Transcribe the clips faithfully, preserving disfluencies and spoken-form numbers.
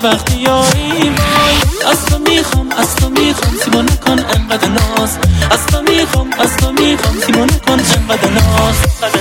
وقتی یاری وای. از تو میخوام از تو میخوام سیما نکن انقدر ناز. از تو میخوام از تو میخوام سیما نکن انقدر ناز.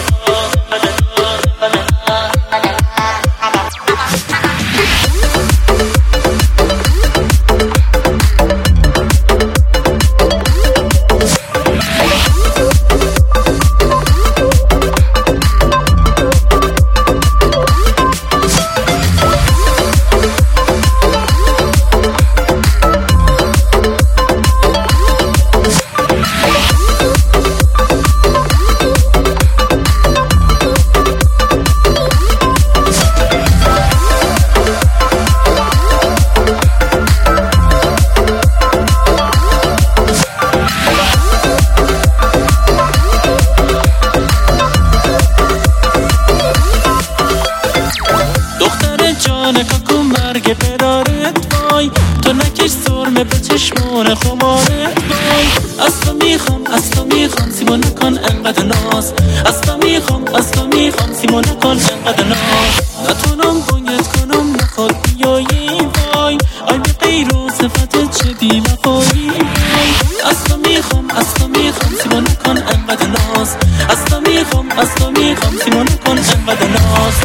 جان کاکو مرگ برارت وای. تو نکش سرمه به چشمون خمارت وای. از تو میخوام از تو میخوام سیما نکن انقدر ناز. از تو میخوام از تو میخوام سیما نکن انقدر ناز. نتونم بایت کنم نخواد بیایی وای. آی به غیر و صفت چه بی وفایی وای. از تو میخوام از تو میخوام سیما نکن انقدر ناز. از تو میخوام از تو میخوام سیما نکن انقدر ناز.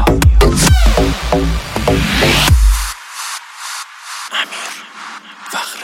Wach